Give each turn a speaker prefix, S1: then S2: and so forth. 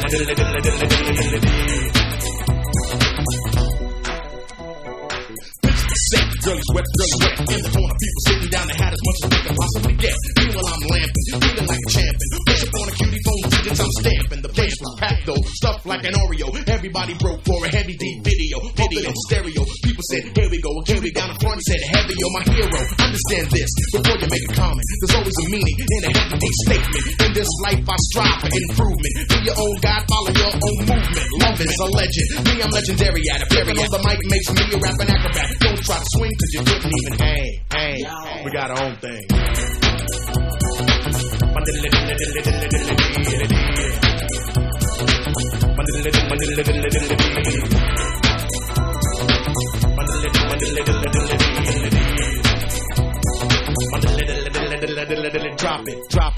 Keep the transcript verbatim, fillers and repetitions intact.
S1: Girly sweat, girly wet. In the corner, people sitting down, they had as much as they can possibly get. Meanwhile, I'm lamping, feeling like a champion. Push up on a cutie phone, digits I'm stamping. The place was packed though, stuffed like an Oreo. Everybody broke for a heavy D video, pumping in stereo. People said, here we go. A cutie down the front said, heavy, you're my hero. Understand this, before you make a comment, there's always a meaning in a heavy D statement. In this life, I strive for improvement. Be your own God, follow your own movement. Love is a legend. Me, I'm legendary at it. Flipping on the mic makes me a rapping acrobat. Don't try to swing, cause you couldn't even hang. Hang. We got our own thing. Drop it, drop